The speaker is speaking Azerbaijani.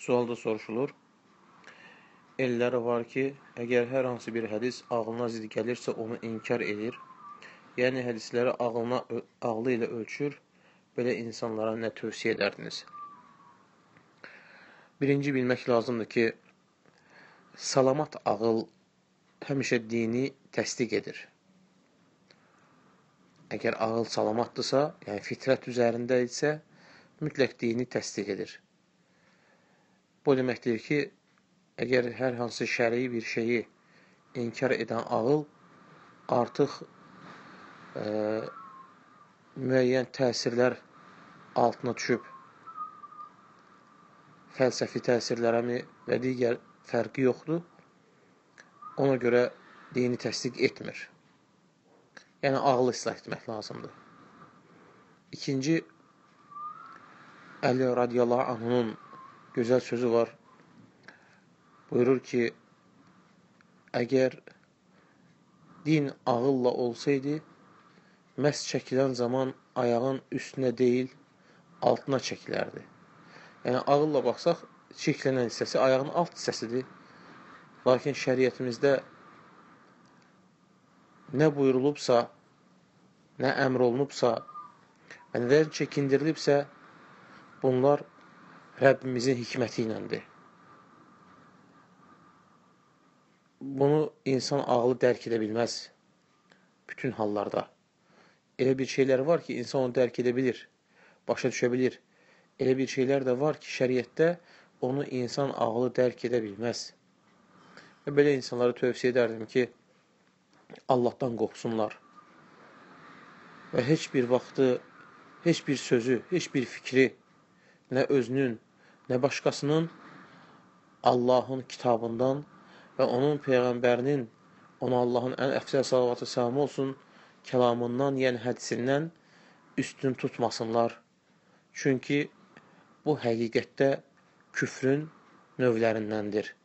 Sualda soruşulur. Elləri var ki, əgər hər hansı bir hədis ağlına zid gəlirsə, onu inkar edir. Yəni, hədisləri ağlı ilə ölçür. Belə insanlara nə tövsiyə edərdiniz? Birinci bilmək lazımdır ki, salamat ağıl həmişə dini təsdiq edir. Əgər ağıl salamatdırsa, yəni fitrət üzərində isə, mütləq dini təsdiq edir. Bu deməkdir ki, əgər hər hansı şəri bir şeyi inkar edən ağıl artıq müəyyən təsirlər altına düşüb, fəlsəfi təsirlərəmi və digər fərqi yoxdur, ona görə dini təsdiq etmir. Yəni, ağlı islah etmək lazımdır. İkinci, Əli radiyallahu anhunun gözəl sözü var. Buyurur ki, əgər din ağılla olsaydı, məhz çəkilən zaman ayağın üstünə deyil, altına çəkilərdi. Yəni, ağılla baxsaq, çəkilənən hissəsi ayağın alt hissəsidir. Lakin şəriətimizdə nə buyurulubsa, nə əmr olunubsa və nədən çəkindirilibsə, bunlar Rəbbimizin hikməti iləndir. Bunu insan ağlı dərk edə bilməz bütün hallarda. Elə bir şeylər var ki, insan onu dərk edə bilir, başa düşə bilir. Elə bir şeylər də var ki, şəriətdə onu insan ağlı dərk edə bilməz. Və belə insanlara tövsiyə edərdim ki, Allahdan qorxsunlar və heç bir vaxtı, heç bir sözü, heç bir fikri, nə özünün, nə başqasının Allahın kitabından və onun Peyğəmbərinin, ona Allahın ən əfsəl salavatı səlamı olsun, kəlamından, yəni hədisindən üstün tutmasınlar. Çünki bu həqiqətdə küfrün növlərindəndir.